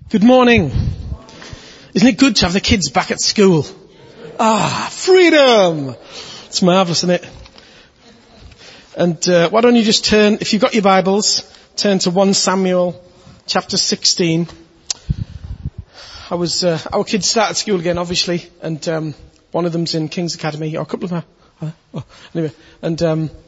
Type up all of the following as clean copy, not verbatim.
Good morning. Isn't it good to have the kids back at school? Freedom! It's marvellous, isn't it? And why don't you just turn, if you've got your Bibles, turn to 1 Samuel chapter 16. Our kids started school again, obviously, and one of them's in King's Academy, or a couple of them are. Anyway, and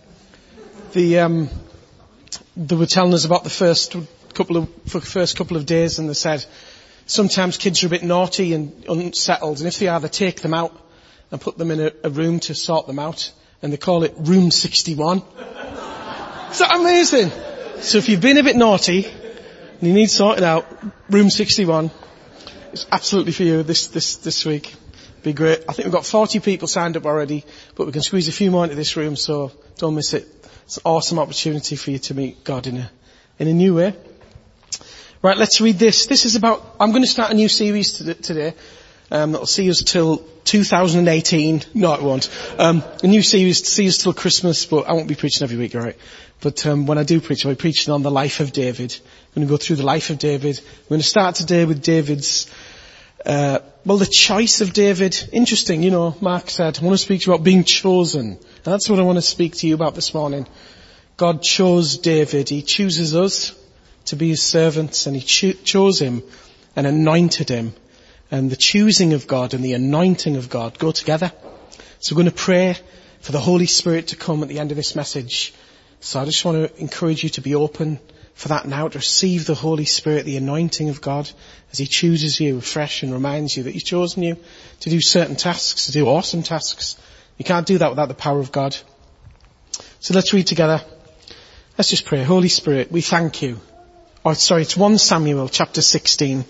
they were telling us about the first couple of days, and they said sometimes kids are a bit naughty and unsettled, and if they are, they take them out and put them in a room to sort them out, and they call it Room 61. Is that amazing? So if you've been a bit naughty and you need sorted out, Room 61 is absolutely for you this week. Be great. I think we've got 40 people signed up already, but we can squeeze a few more into this room, so don't miss it. It's an awesome opportunity for you to meet God in a new way. Right, let's read this. This is I'm going to start a new series today, that'll see us till 2018. No, it won't. A new series to see us till Christmas, but I won't be preaching every week, alright? But, when I do preach, I'll be preaching on the life of David. I'm going to go through the life of David. We're going to start today with David's, the choice of David. Interesting, Mark said, I want to speak to you about being chosen. And that's what I want to speak to you about this morning. God chose David. He chooses us to be his servants, and he chose him and anointed him. And the choosing of God and the anointing of God go together. So we're going to pray for the Holy Spirit to come at the end of this message. So I just want to encourage you to be open for that now, to receive the Holy Spirit, the anointing of God, as he chooses you afresh and reminds you that he's chosen you to do certain tasks, to do awesome tasks. You can't do that without the power of God. So let's read together. Let's just pray. Holy Spirit, we thank you. It's 1 Samuel chapter 16.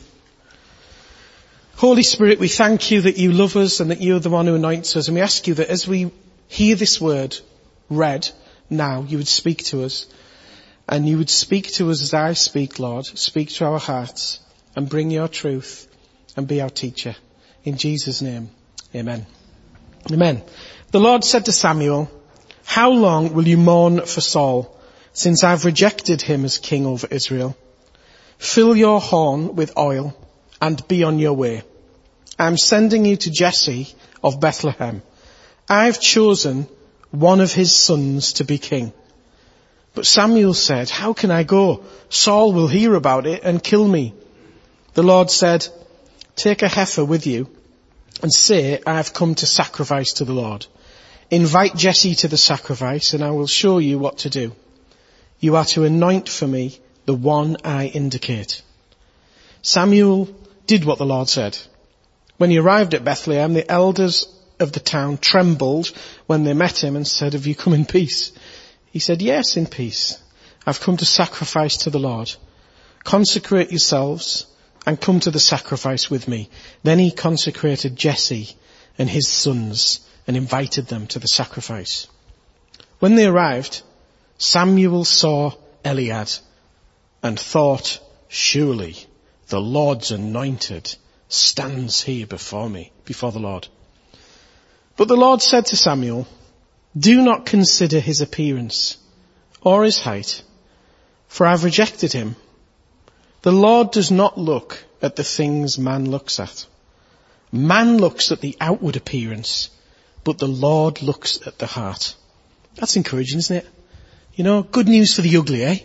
Holy Spirit, we thank you that you love us and that you're the one who anoints us. And we ask you that as we hear this word read now, you would speak to us. And you would speak to us as I speak, Lord. Speak to our hearts and bring your truth and be our teacher. In Jesus' name, amen. Amen. The Lord said to Samuel, how long will you mourn for Saul, since I've rejected him as king over Israel? Fill your horn with oil and be on your way. I'm sending you to Jesse of Bethlehem. I've chosen one of his sons to be king. But Samuel said, how can I go? Saul will hear about it and kill me. The Lord said, take a heifer with you and say, I have come to sacrifice to the Lord. Invite Jesse to the sacrifice and I will show you what to do. You are to anoint for me the one I indicate. Samuel did what the Lord said. When he arrived at Bethlehem, the elders of the town trembled when they met him and said, have you come in peace? He said, yes, in peace. I've come to sacrifice to the Lord. Consecrate yourselves and come to the sacrifice with me. Then he consecrated Jesse and his sons and invited them to the sacrifice. When they arrived, Samuel saw Eliab and thought, surely the Lord's anointed stands here before the Lord. But the Lord said to Samuel, do not consider his appearance or his height, for I've rejected him. The Lord does not look at the things man looks at. Man looks at the outward appearance, but the Lord looks at the heart. That's encouraging, isn't it? Good news for the ugly, eh?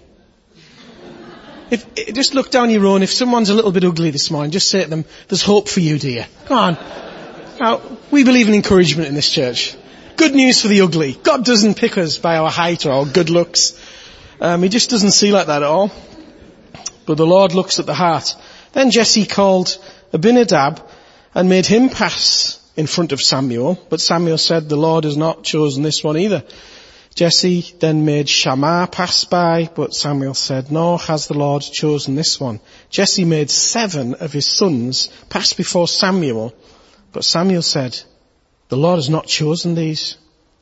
Just look down your own. If someone's a little bit ugly this morning, just say to them, there's hope for you, dear. Come on. Now, we believe in encouragement in this church. Good news for the ugly. God doesn't pick us by our height or our good looks. He just doesn't see like that at all. But the Lord looks at the heart. Then Jesse called Abinadab and made him pass in front of Samuel. But Samuel said, the Lord has not chosen this one either. Jesse then made Shammah pass by, but Samuel said, nor has the Lord chosen this one. Jesse made 7 of his sons pass before Samuel, but Samuel said, the Lord has not chosen these.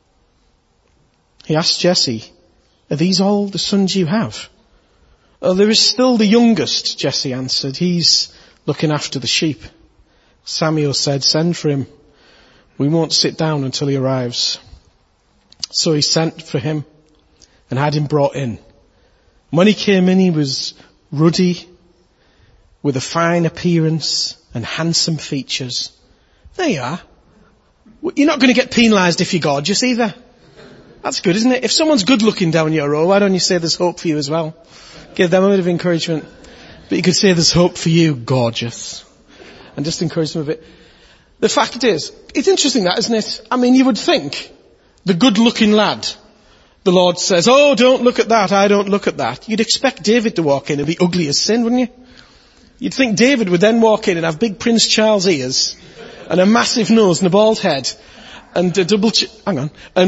He asked Jesse, are these all the sons you have? Oh, there is still the youngest, Jesse answered. He's looking after the sheep. Samuel said, send for him. We won't sit down until he arrives. So he sent for him and had him brought in. When he came in, he was ruddy with a fine appearance and handsome features. There you are. You're not going to get penalised if you're gorgeous either. That's good, isn't it? If someone's good looking down your row, why don't you say there's hope for you as well? Give them a bit of encouragement. But you could say there's hope for you, gorgeous. And just encourage them a bit. The fact is, it's interesting that, isn't it? I mean, you would think the good looking lad, the Lord says, oh, don't look at that, I don't look at that. You'd expect David to walk in and be ugly as sin, wouldn't you? You'd think David would then walk in and have big Prince Charles ears and a massive nose and a bald head and a double and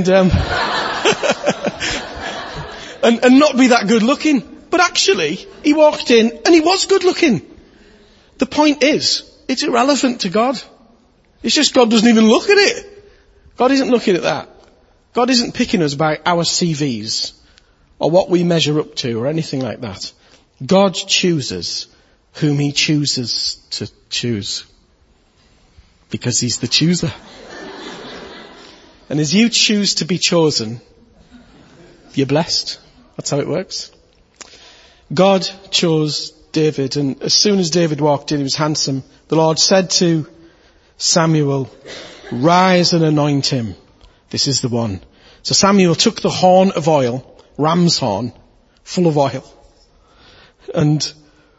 and not be that good looking. But actually, he walked in and he was good looking. The point is, it's irrelevant to God. It's just God doesn't even look at it. God isn't looking at that. God isn't picking us by our CVs or what we measure up to or anything like that. God chooses whom he chooses to choose. Because he's the chooser. And as you choose to be chosen, you're blessed. That's how it works. God chose David, and as soon as David walked in, he was handsome. The Lord said to Samuel, rise and anoint him. This is the one. So Samuel took the horn of oil, ram's horn, full of oil, and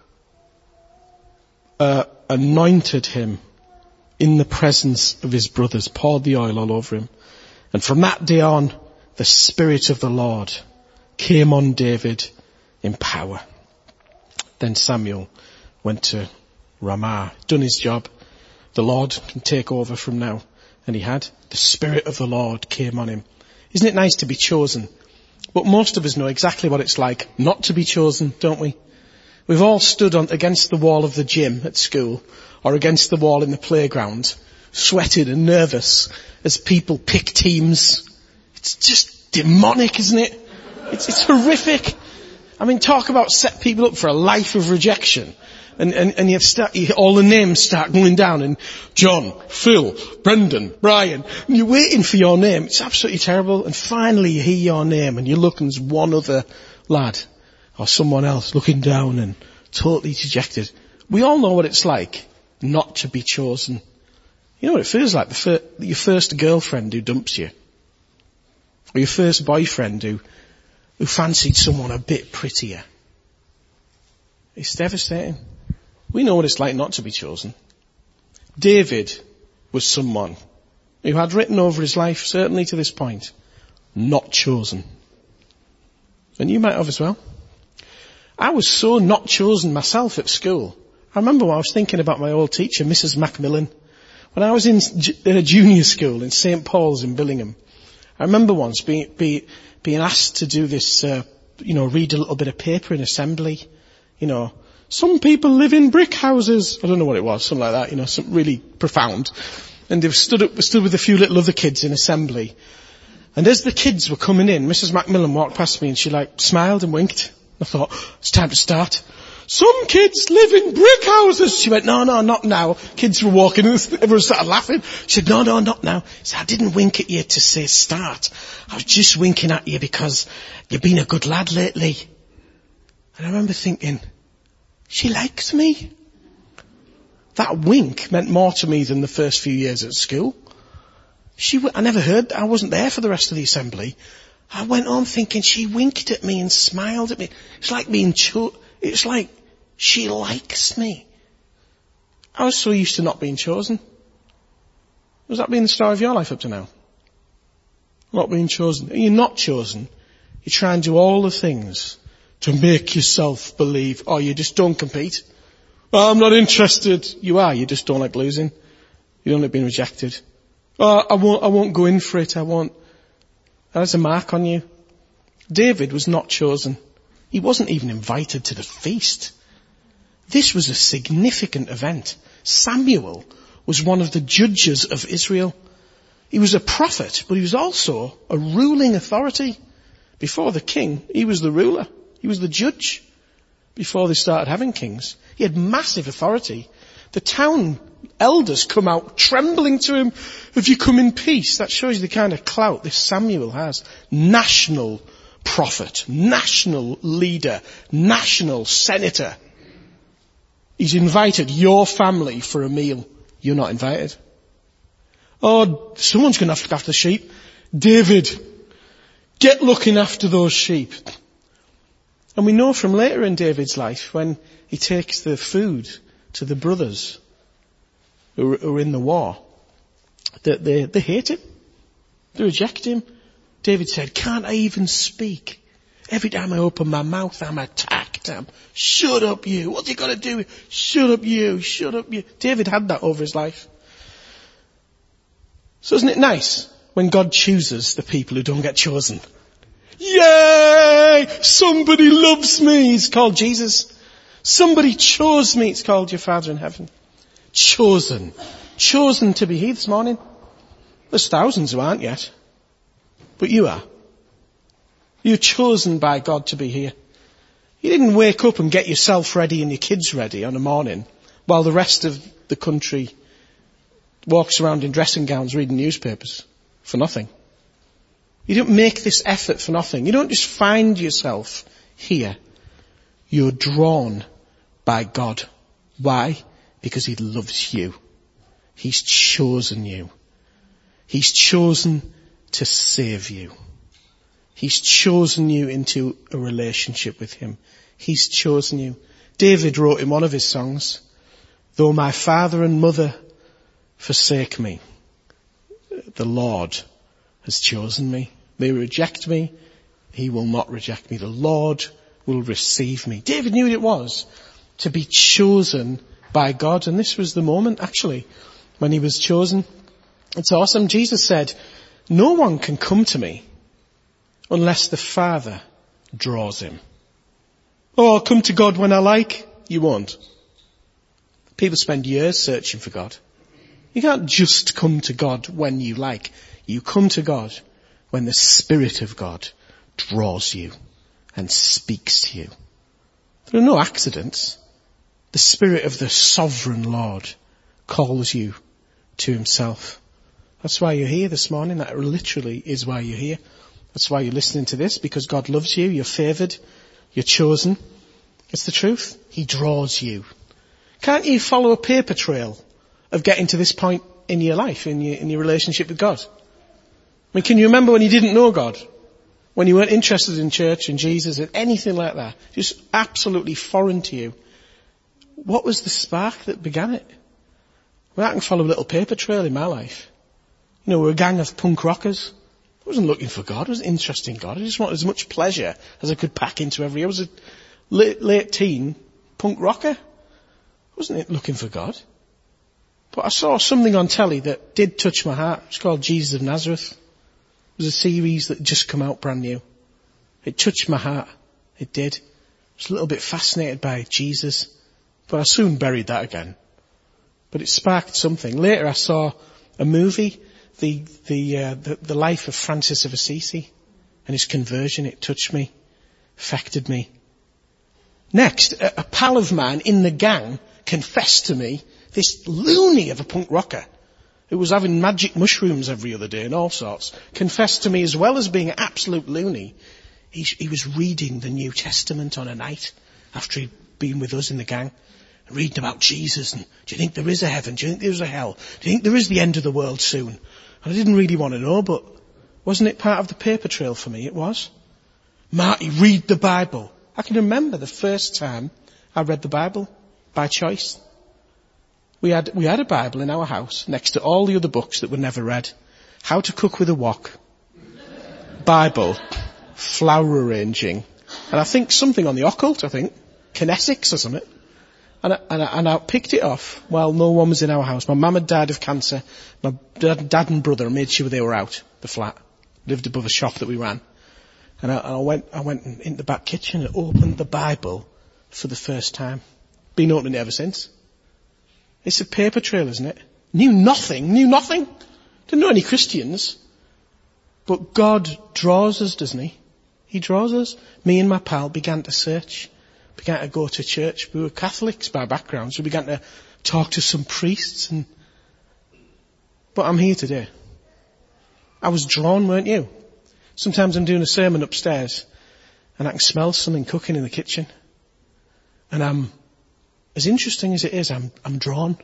anointed him in the presence of his brothers, poured the oil all over him. And from that day on, the Spirit of the Lord came on David in power. Then Samuel went to Ramah, done his job. The Lord can take over from now. And he had. The Spirit of the Lord came on him. Isn't it nice to be chosen? But most of us know exactly what it's like not to be chosen, don't we? We've all stood against the wall of the gym at school or against the wall in the playground, sweated and nervous as people pick teams. It's just demonic, isn't it? It's horrific. I mean, talk about set people up for a life of rejection. And all the names start going down, and John, Phil, Brendan, Brian, and you're waiting for your name. It's absolutely terrible. And finally you hear your name and you look and there's one other lad or someone else looking down and totally dejected. We all know what it's like not to be chosen. You know what it feels like? Your first girlfriend who dumps you. Or your first boyfriend who fancied someone a bit prettier. It's devastating. We know what it's like not to be chosen. David was someone who had written over his life, certainly to this point, not chosen. And you might have as well. I was so not chosen myself at school. I remember when I was thinking about my old teacher, Mrs. Macmillan. When I was in junior school in St. Paul's in Billingham, I remember once being asked to do this, read a little bit of paper in assembly. Some people live in brick houses. I don't know what it was, something like that, something really profound. And they stood with a few little other kids in assembly. And as the kids were coming in, Mrs. Macmillan walked past me and she smiled and winked. I thought, it's time to start. Some kids live in brick houses. She went, no, not now. Kids were walking and everyone started laughing. She said, no, not now. She said, I didn't wink at you to say start. I was just winking at you because you've been a good lad lately. And I remember thinking, she likes me. That wink meant more to me than the first few years at school. I never heard, I wasn't there for the rest of the assembly. I went on thinking she winked at me and smiled at me. It's like it's like she likes me. I was so used to not being chosen. Has that been the story of your life up to now? Not being chosen. You're not chosen. You try and do all the things to make yourself believe, you just don't compete. I'm not interested. You are. You just don't like losing. You don't like being rejected. I won't go in for it. I won't. There's a mark on you. David was not chosen. He wasn't even invited to the feast. This was a significant event. Samuel was one of the judges of Israel. He was a prophet, but he was also a ruling authority. Before the king, he was the ruler. He was the judge before they started having kings. He had massive authority. The town elders come out trembling to him. Have you come in peace? That shows you the kind of clout this Samuel has. National prophet, national leader, national senator. He's invited your family for a meal. You're not invited. Oh, someone's going to have to look after the sheep. David, get looking after those sheep. And we know from later in David's life when he takes the food to the brothers who are in the war, that they hate him. They reject him. David said, can't I even speak? Every time I open my mouth, I'm attacked. Shut up you. What's he got to do? Shut up you. Shut up you. David had that over his life. So isn't it nice when God chooses the people who don't get chosen? Yay! Somebody loves me. It's called Jesus. Somebody chose me. It's called your Father in heaven. Chosen. Chosen to be here this morning. There's thousands who aren't yet. But you are. You're chosen by God to be here. You didn't wake up and get yourself ready and your kids ready on a morning while the rest of the country walks around in dressing gowns reading newspapers for nothing. You don't make this effort for nothing. You don't just find yourself here. You're drawn by God. Why? Because He loves you. He's chosen you. He's chosen to save you. He's chosen you into a relationship with Him. He's chosen you. David wrote in one of his songs, though my father and mother forsake me, the Lord has chosen me. They reject me. He will not reject me. The Lord will receive me. David knew what it was to be chosen by God. And this was the moment, actually, when he was chosen. It's awesome. Jesus said, no one can come to me unless the Father draws him. Oh, I'll come to God when I like. You won't. People spend years searching for God. You can't just come to God when you like. You come to God when the Spirit of God draws you and speaks to you. There are no accidents. The Spirit of the sovereign Lord calls you to Himself. That's why you're here this morning. That literally is why you're here. That's why you're listening to this, because God loves you. You're favoured. You're chosen. It's the truth. He draws you. Can't you follow a paper trail of getting to this point in your life, in your relationship with God? I mean, can you remember when you didn't know God? When you weren't interested in church and Jesus and anything like that? Just absolutely foreign to you. What was the spark that began it? Well, I can follow a little paper trail in my life. You know, we're a gang of punk rockers. I wasn't looking for God. I wasn't interested in God. I just wanted as much pleasure as I could pack into every year. I was a late teen punk rocker. I wasn't looking for God. But I saw something on telly that did touch my heart. It's called Jesus of Nazareth. It was a series that had just come out brand new. It touched my heart. It did. I was a little bit fascinated by Jesus. But I soon buried that again. But it sparked something. Later I saw a movie, the life of Francis of Assisi and his conversion. It touched me, affected me. Next, a pal of mine in the gang confessed to me, this loony of a punk rocker who was having magic mushrooms every other day and all sorts, confessed to me, as well as being an absolute loony, he was reading the New Testament on a night after he'd been with us in the gang, reading about Jesus. And do you think there is a heaven? Do you think there is a hell? Do you think there is the end of the world soon? And I didn't really want to know, but wasn't it part of the paper trail for me? It was. Marty, read the Bible. I can remember the first time I read the Bible by choice. We had a Bible in our house next to all the other books that were never read. How to Cook with a Wok, Bible, flower arranging, and I think something on the occult, kinesics or something. And I picked it off while no one was in our house. My mum had died of cancer. My dad and brother made sure they were out the flat. Lived above a shop that we ran. And I went into the back kitchen and opened the Bible for the first time. Been opening it ever since. It's a paper trail, isn't it? Knew nothing. Didn't know any Christians. But God draws us, doesn't He? He draws us. Me and my pal began to search. Began to go to church. We were Catholics by background, so we began to talk to some priests. But I'm here today. I was drawn, weren't you? Sometimes I'm doing a sermon upstairs and I can smell something cooking in the kitchen. And I'm as interesting as it is, I'm drawn.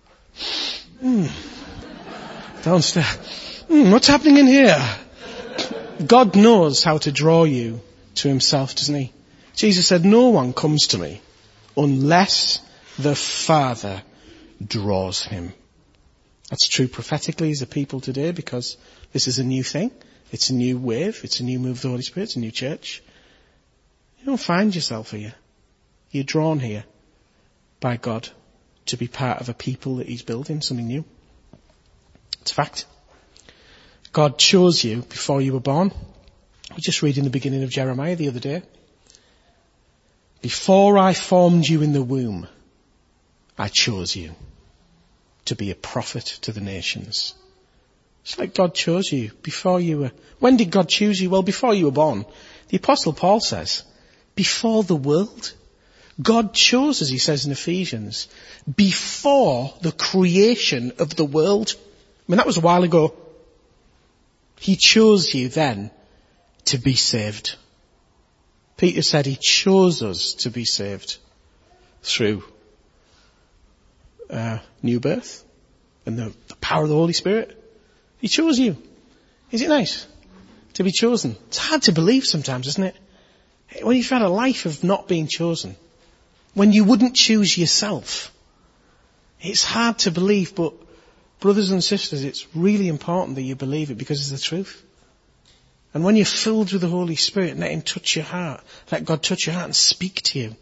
Downstairs. What's happening in here? God knows how to draw you to himself, doesn't he? Jesus said, no one comes to me unless the Father draws him. That's true prophetically as a people today, because this is a new thing. It's a new wave. It's a new move of the Holy Spirit. It's a new church. You don't find yourself here. You're drawn here by God to be part of a people that he's building, something new. It's a fact. God chose you before you were born. We just read in the beginning of Jeremiah the other day. Before I formed you in the womb, I chose you to be a prophet to the nations. It's like God chose you before you were... When did God choose you? Well, before you were born. The Apostle Paul says, before the world. God chose, as he says in Ephesians, before the creation of the world. I mean, that was a while ago. He chose you then to be saved. Peter said he chose us to be saved through new birth and the power of the Holy Spirit. He chose you. Is it nice to be chosen? It's hard to believe sometimes, isn't it? When you've had a life of not being chosen, when you wouldn't choose yourself, it's hard to believe, but brothers and sisters, it's really important that you believe it because it's the truth. And when you're filled with the Holy Spirit, let him touch your heart. Let God touch your heart and speak to you.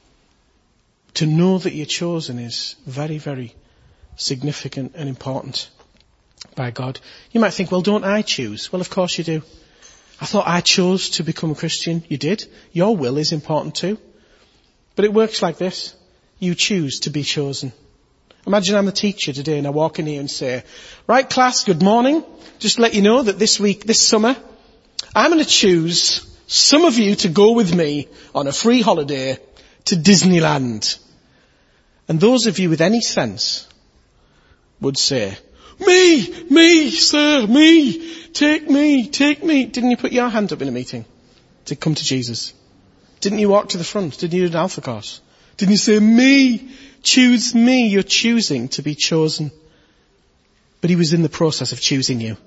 To know that you're chosen is very, very significant and important by God. You might think, well, don't I choose? Well, of course you do. I thought I chose to become a Christian. You did. Your will is important too. But it works like this. You choose to be chosen. Imagine I'm the teacher today and I walk in here and say, right class, good morning. Just to let you know that this week, this summer, I'm going to choose some of you to go with me on a free holiday to Disneyland. And those of you with any sense would say, me, sir, me, take me. Didn't you put your hand up in a meeting to come to Jesus? Didn't you walk to the front? Didn't you do an alpha course? Didn't you say, me, choose me? You're choosing to be chosen. But he was in the process of choosing you.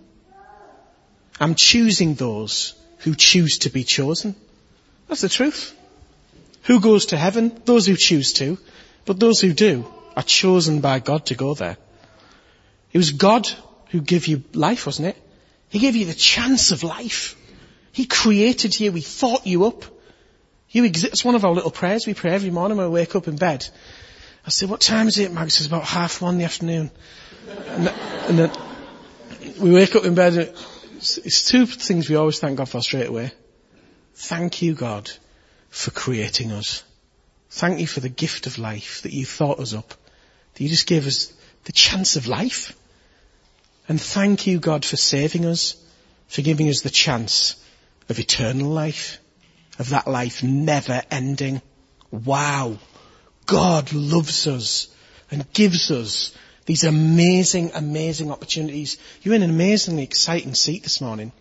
I'm choosing those who choose to be chosen. That's the truth. Who goes to heaven? Those who choose to. But those who do are chosen by God to go there. It was God who gave you life, wasn't it? He gave you the chance of life. He created you. He thought you up. You exist. It's one of our little prayers we pray every morning when we wake up in bed. I say, what time is it, Mag? It's about 1:30 in the afternoon. And then we wake up in bed and it's two things we always thank God for straight away. Thank you, God, for creating us. Thank you for the gift of life, that you thought us up, that you just gave us the chance of life. And thank you, God, for saving us, for giving us the chance of eternal life, of that life never ending. Wow. God loves us and gives us these amazing, amazing opportunities. You're in an amazingly exciting seat this morning.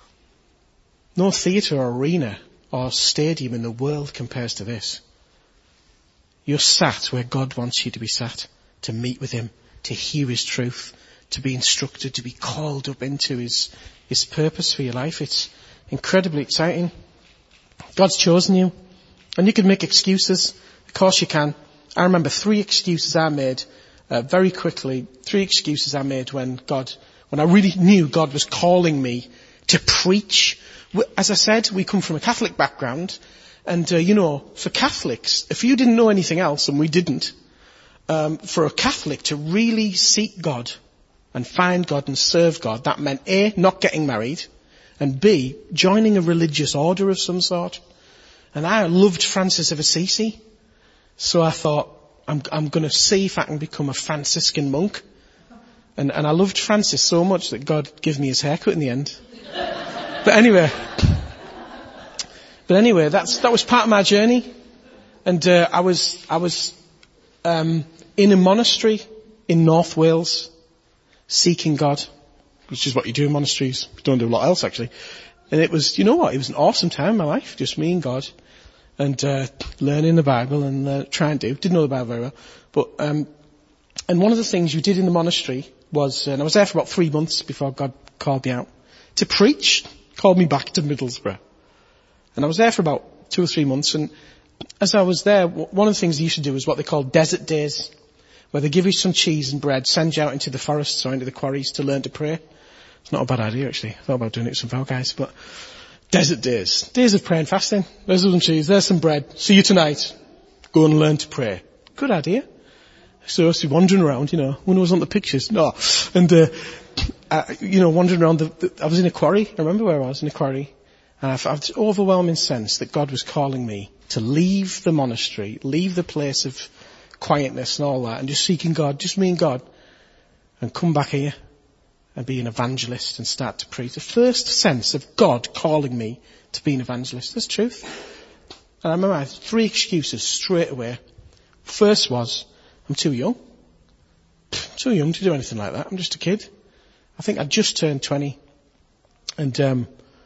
No theatre or arena or stadium in the world compares to this. You're sat where God wants you to be sat, to meet with him, to hear his truth, to be instructed, to be called up into his purpose for your life. It's incredibly exciting. God's chosen you. And you can make excuses. Of course you can. I remember 3 excuses I made very quickly. 3 excuses I made when I really knew God was calling me to preach. As I said, we come from a Catholic background. And, for Catholics, if you didn't know anything else, and we didn't, for a Catholic to really seek God and find God and serve God, that meant A, not getting married, and B, joining a religious order of some sort. And I loved Francis of Assisi. So I thought, I'm going to see if I can become a Franciscan monk. And I loved Francis so much that God gave me his haircut in the end. But anyway, that was part of my journey. And I was in a monastery in North Wales, seeking God, which is what you do in monasteries. You don't do a lot else, actually. And it was, it was an awesome time in my life, just me and God. and learning the Bible and trying to. Didn't know the Bible very well. But, and one of the things you did in the monastery was, and I was there for about 3 months before God called me out to preach, called me back to Middlesbrough. And I was there for about 2 or 3 months, and as I was there, one of the things they used to do is what they call desert days, where they give you some cheese and bread, send you out into the forests or into the quarries to learn to pray. It's not a bad idea, actually. I thought about doing it with some of our guys, but desert days. Days of prayer and fasting. There's some cheese, there's some bread. See you tonight. Go and learn to pray. Good idea. So I was wandering around, when I was on the pictures. No. And, wandering around I was in a quarry. I remember where I was, in a quarry. And I've this overwhelming sense that God was calling me to leave the monastery, leave the place of quietness and all that, and just seeking God, just me and God, and come back here and be an evangelist and start to preach. The first sense of God calling me to be an evangelist. That's truth. And I remember I had 3 excuses straight away. First was, I'm too young. Too young to do anything like that. I'm just a kid. I think I just turned 20. And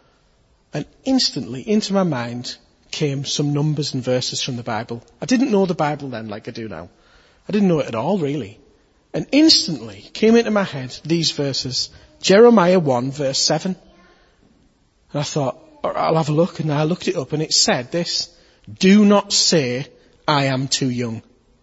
instantly into my mind came some numbers and verses from the Bible. I didn't know the Bible then like I do now. I didn't know it at all, really. And instantly came into my head these verses. Jeremiah 1 verse 7. And I thought, I'll have a look. And I looked it up and it said this: do not say, I am too young.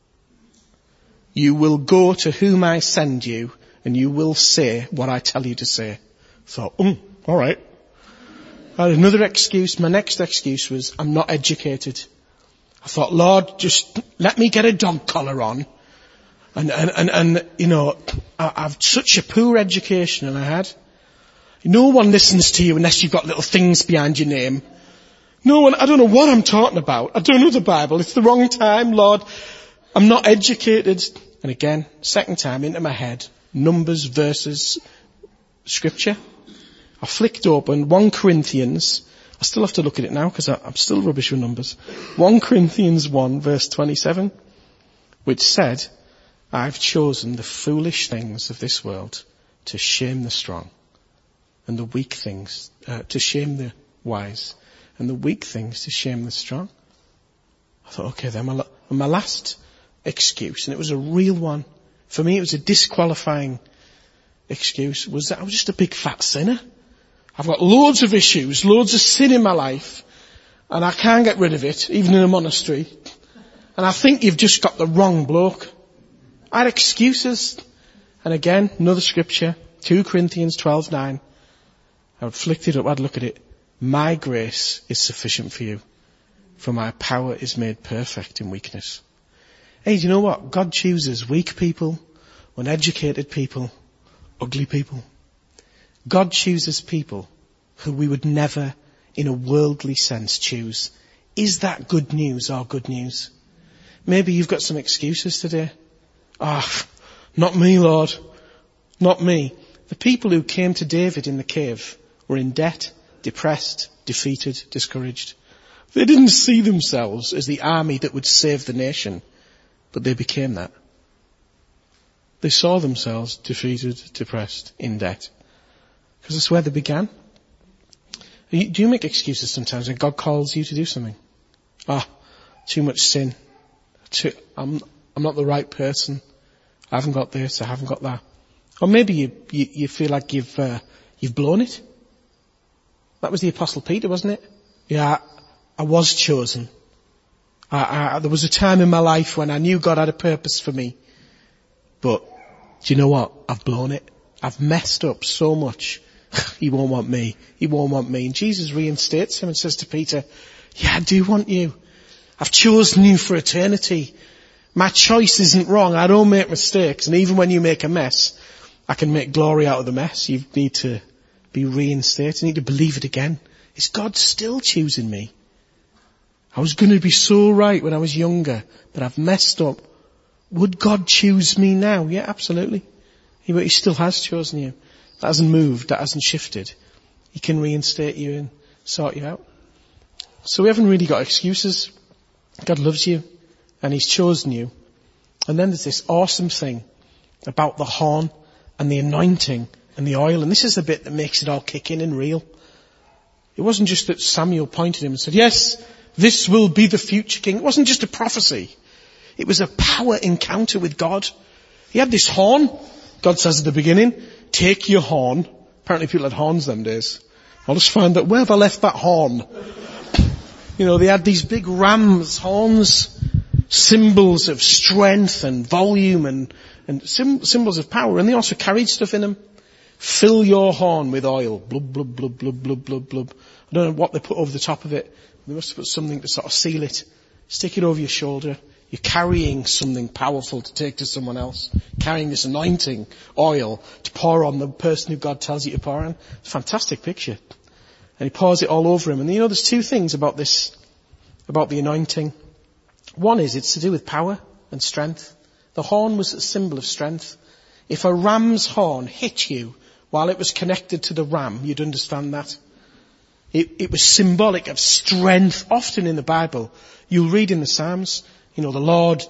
You will go to whom I send you, and you will say what I tell you to say. I thought, all right. I had another excuse. My next excuse was, I'm not educated. I thought, Lord, just let me get a dog collar on. And I've such a poor education, and I had. No one listens to you unless you've got little things behind your name. No one, I don't know what I'm talking about. I don't know the Bible. It's the wrong time, Lord. I'm not educated. And again, second time into my head, numbers, verses, scripture. I flicked open 1 Corinthians. I still have to look at it now because I'm still rubbish with numbers. 1 Corinthians 1 verse 27, which said, I've chosen the foolish things of this world to shame the strong, and the weak things, to shame the wise, and the weak things to shame the strong. I thought, okay, then my last excuse, and it was a real one. For me, it was a disqualifying excuse, was that I was just a big fat sinner. I've got loads of issues, loads of sin in my life, and I can't get rid of it, even in a monastery. And I think you've just got the wrong bloke. I had excuses. And again, another scripture, 2 Corinthians 12:9. I would flick it up, I'd look at it. My grace is sufficient for you, for my power is made perfect in weakness. Hey, do you know what? God chooses weak people, uneducated people, ugly people. God chooses people who we would never, in a worldly sense, choose. Is that good news or good news? Maybe you've got some excuses today. Not me, Lord. Not me. The people who came to David in the cave were in debt, depressed, defeated, discouraged. They didn't see themselves as the army that would save the nation, but they became that. They saw themselves defeated, depressed, in debt. Because that's where they began. Do you make excuses sometimes when God calls you to do something? Too much sin. I'm not the right person. I haven't got this, I haven't got that. Or maybe you feel like you've blown it. That was the Apostle Peter, wasn't it? Yeah, I was chosen. There was a time in my life when I knew God had a purpose for me. But, do you know what? I've blown it. I've messed up so much. He won't want me. He won't want me. And Jesus reinstates him and says to Peter, yeah, I do want you. I've chosen you for eternity. My choice isn't wrong. I don't make mistakes. And even when you make a mess, I can make glory out of the mess. You need to be reinstated. You need to believe it again. Is God still choosing me? I was going to be so right when I was younger, but I've messed up. Would God choose me now? Yeah, absolutely. He still has chosen you. That hasn't moved. That hasn't shifted. He can reinstate you and sort you out. So we haven't really got excuses. God loves you and He's chosen you. And then there's this awesome thing about the horn and the anointing and the oil. And this is the bit that makes it all kick in and real. It wasn't just that Samuel pointed him and said, yes, This will be the future king. It wasn't just a prophecy. It was a power encounter with God. He had this horn. God says at the beginning, take your horn. Apparently people had horns them days. I'll just find that, where have I left that horn? They had these big ram's horns, symbols of strength and volume and symbols of power. And they also carried stuff in them. Fill your horn with oil. Blub, blub, blub, blub, blub, blub, blub. I don't know what they put over the top of it. They must have put something to sort of seal it. Stick it over your shoulder. You're carrying something powerful to take to someone else. Carrying this anointing oil to pour on the person who God tells you to pour on. It's a fantastic picture. And he pours it all over him. And there's two things about this, about the anointing. One is it's to do with power and strength. The horn was a symbol of strength. If a ram's horn hit you while it was connected to the ram, you'd understand that. It was symbolic of strength. Often in the Bible, you'll read in the Psalms, the Lord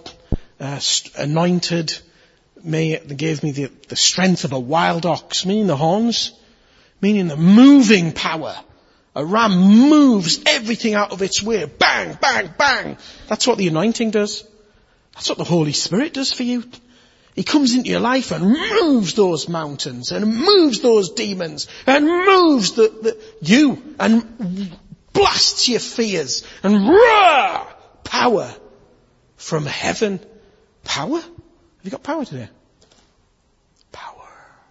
anointed me, gave me the strength of a wild ox, meaning the horns, meaning the moving power. A ram moves everything out of its way. Bang, bang, bang. That's what the anointing does. That's what the Holy Spirit does for you. He comes into your life and moves those mountains and moves those demons and moves you and blasts your fears and roar! Power from heaven. Power? Have you got power today? Power.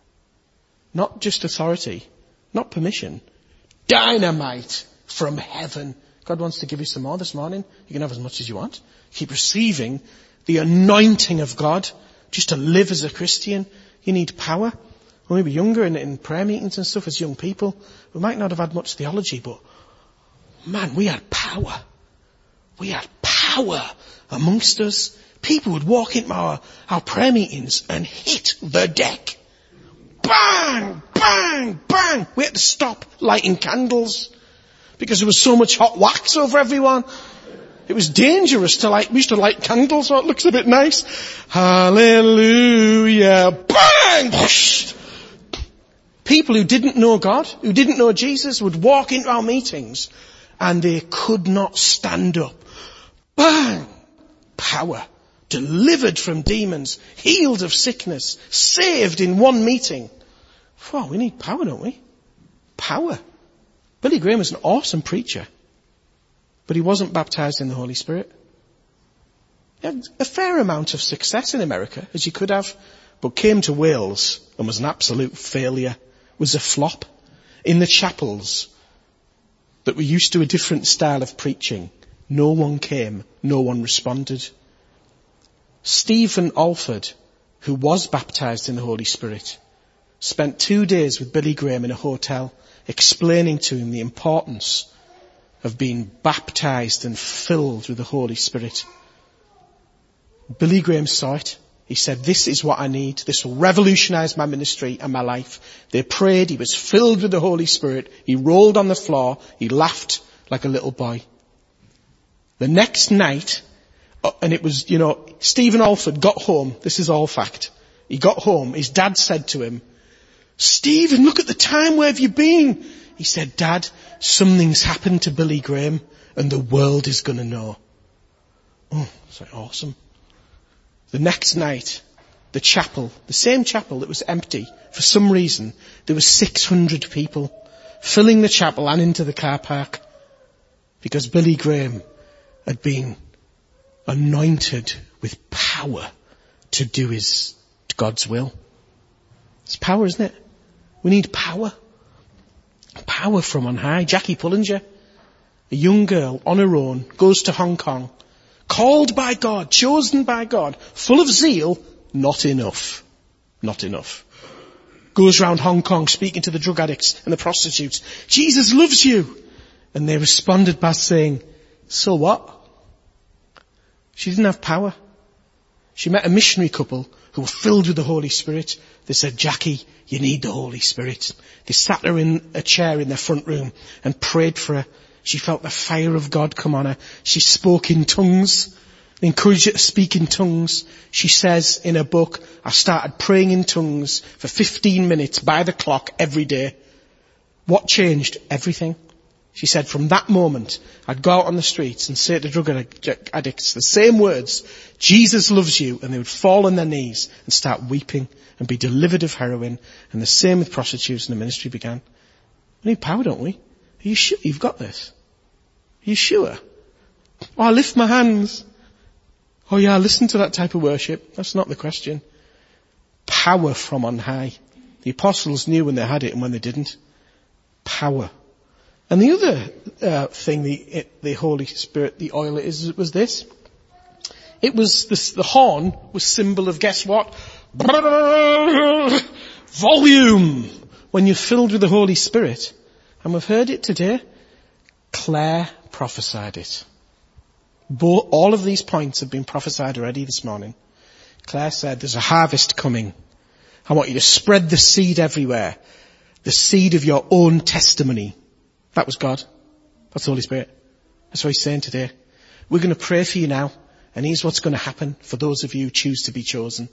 Not just authority, not permission. Dynamite from heaven. God wants to give you some more this morning. You can have as much as you want. Keep receiving the anointing of God. Just to live as a Christian, you need power. When we were younger in prayer meetings and stuff as young people, we might not have had much theology, but man, we had power. We had power amongst us. People would walk into our prayer meetings and hit the deck. Bang, bang, bang. We had to stop lighting candles because there was so much hot wax over everyone. It was dangerous we used to light candles so it looks a bit nice. Hallelujah. Bang! People who didn't know God, who didn't know Jesus would walk into our meetings and they could not stand up. Bang! Power. Delivered from demons. Healed of sickness. Saved in one meeting. Well, we need power, don't we? Power. Billy Graham was an awesome preacher. But he wasn't baptized in the Holy Spirit. He had a fair amount of success in America, as you could have, but came to Wales and was an absolute failure. Was a flop. In the chapels that were used to a different style of preaching, no one came, no one responded. Stephen Alford, who was baptized in the Holy Spirit, spent 2 days with Billy Graham in a hotel, explaining to him the importance of being baptized and filled with the Holy Spirit. Billy Graham saw it. He said, this is what I need. This will revolutionize my ministry and my life. They prayed. He was filled with the Holy Spirit. He rolled on the floor. He laughed like a little boy. The next night, and it was, Stephen Alford got home. This is all fact. He got home. His dad said to him, Stephen, look at the time. Where have you been? He said, Dad, something's happened to Billy Graham and the world is going to know. Oh, it's like awesome. The next night, the chapel, the same chapel that was empty, for some reason, there were 600 people filling the chapel and into the car park because Billy Graham had been anointed with power to do God's will. It's power, isn't it? We need power. Power from on high. Jackie Pullinger, a young girl on her own, goes to Hong Kong, called by God, chosen by God, full of zeal, not enough. Not enough. Goes around Hong Kong speaking to the drug addicts and the prostitutes. Jesus loves you. And they responded by saying, so what? She didn't have power. She met a missionary couple who were filled with the Holy Spirit. They said, Jackie, you need the Holy Spirit. They sat her in a chair in their front room and prayed for her. She felt the fire of God come on her. She spoke in tongues. They encouraged her to speak in tongues. She says in her book, I started praying in tongues for 15 minutes by the clock every day. What changed? Everything. She said, from that moment, I'd go out on the streets and say to drug addicts the same words, Jesus loves you, and they would fall on their knees and start weeping and be delivered of heroin. And the same with prostitutes, and the ministry began. We need power, don't we? Are you sure you've got this? Are you sure? Oh, I lift my hands. Oh yeah, I listen to that type of worship. That's not the question. Power from on high. The apostles knew when they had it and when they didn't. Power. And the other thing the Holy Spirit, the oil was this. It was this, the horn was symbol of, guess what? Volume. When you're filled with the Holy Spirit. And we've heard it today. Claire prophesied it. All of these points have been prophesied already this morning. Claire said, there's a harvest coming. I want you to spread the seed everywhere. The seed of your own testimony. That was God. That's the Holy Spirit. That's what he's saying today. We're going to pray for you now. And here's what's going to happen for those of you who choose to be chosen.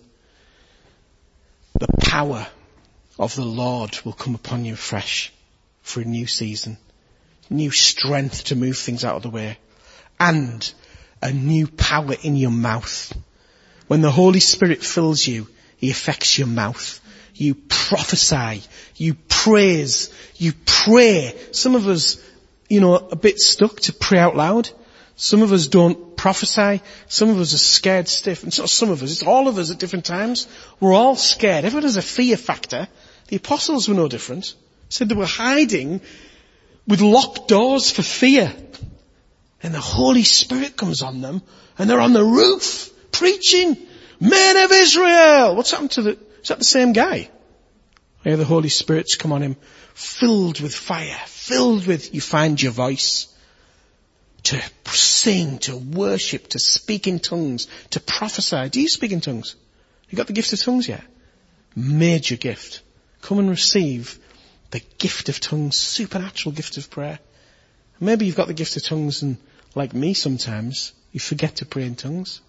The power of the Lord will come upon you fresh for a new season. New strength to move things out of the way. And a new power in your mouth. When the Holy Spirit fills you, he affects your mouth. You prophesy. You praise. You pray. Some of us, a bit stuck to pray out loud. Some of us don't prophesy. Some of us are scared stiff. And it's not some of us, it's all of us at different times. We're all scared. Everyone has a fear factor. The apostles were no different. Said they were hiding with locked doors for fear. And the Holy Spirit comes on them and they're on the roof preaching. Men of Israel! What's happened to is that the same guy? Yeah, the Holy Spirit's come on him, filled with fire, you find your voice. To sing, to worship, to speak in tongues, to prophesy. Do you speak in tongues? You got the gift of tongues yet? Major gift. Come and receive the gift of tongues, supernatural gift of prayer. Maybe you've got the gift of tongues and, like me sometimes, you forget to pray in tongues.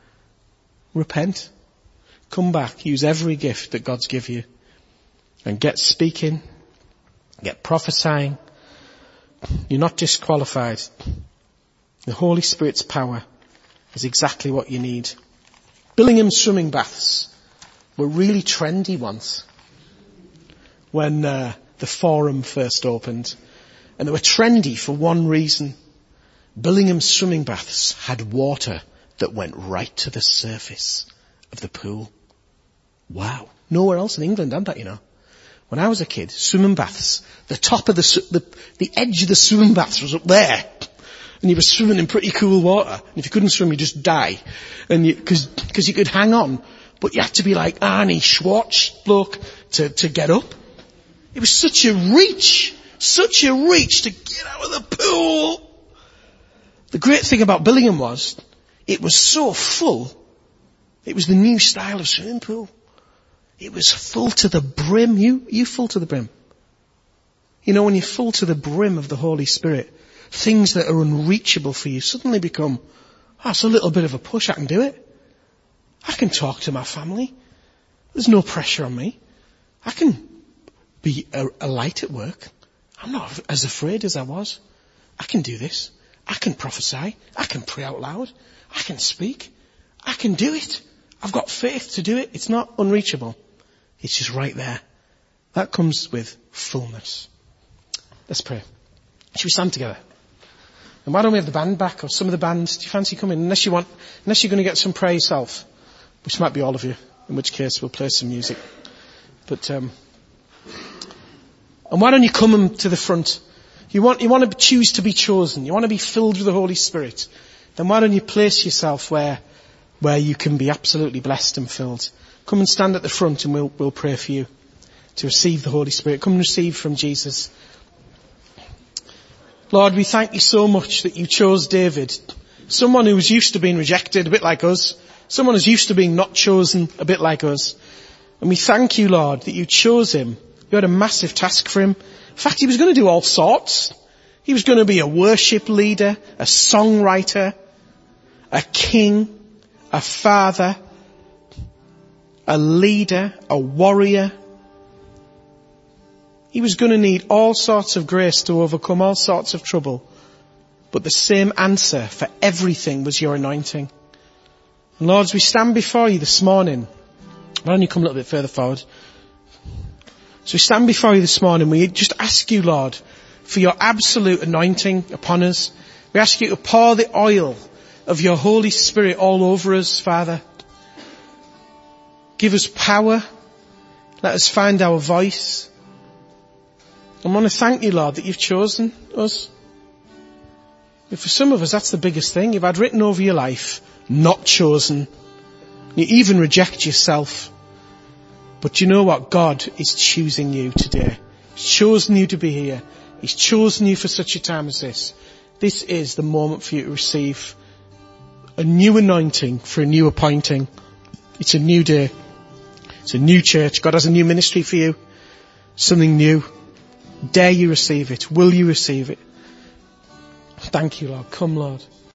Repent. Come back. Use every gift that God's given you. And get speaking. Get prophesying. You're not disqualified. The Holy Spirit's power is exactly what you need. Billingham swimming baths were really trendy once. When the Forum first opened. And they were trendy for one reason. Billingham swimming baths had water that went right to the surface of the pool. Wow. Nowhere else in England had that, When I was a kid, swimming baths, the top of the edge of the swimming baths was up there. And you were swimming in pretty cool water. And if you couldn't swim, you just die. And cause you could hang on. But you had to be like Arnie Schwartz bloke to get up. It was such a reach to get out of the pool. The great thing about Billingham was, it was so full, it was the new style of swimming pool. It was full to the brim. You full to the brim. When you're full to the brim of the Holy Spirit, things that are unreachable for you suddenly become, it's a little bit of a push, I can do it. I can talk to my family. There's no pressure on me. I can be a light at work. I'm not as afraid as I was. I can do this. I can prophesy. I can pray out loud. I can speak. I can do it. I've got faith to do it. It's not unreachable. It's just right there. That comes with fullness. Let's pray. Should we stand together? And why don't we have the band back, or some of the bands? Do you fancy coming? Unless you're going to get some prayer yourself, which might be all of you, in which case we'll play some music. But, and why don't you come to the front? You want to choose to be chosen. You want to be filled with the Holy Spirit. Then why don't you place yourself where you can be absolutely blessed and filled? Come and stand at the front and we'll pray for you to receive the Holy Spirit. Come and receive from Jesus. Lord, we thank you so much that you chose David, someone who was used to being rejected, a bit like us, someone who's used to being not chosen, a bit like us. And we thank you, Lord, that you chose him. You had a massive task for him. In fact, he was going to do all sorts. He was going to be a worship leader, a songwriter, a king, a father, a leader, a warrior. He was going to need all sorts of grace to overcome all sorts of trouble. But the same answer for everything was your anointing. And Lord, as we stand before you this morning, why don't you come a little bit further forward? So we stand before you this morning, we just ask you, Lord, for your absolute anointing upon us. We ask you to pour the oil of your Holy Spirit all over us, Father. Give us power. Let us find our voice. I want to thank you, Lord, that you've chosen us. For some of us, that's the biggest thing. You've had written over your life, not chosen. You even reject yourself. But you know what? God is choosing you today. He's chosen you to be here. He's chosen you for such a time as this. This is the moment for you to receive a new anointing for a new appointing. It's a new day. It's a new church. God has a new ministry for you. Something new. Dare you receive it? Will you receive it? Thank you, Lord. Come, Lord.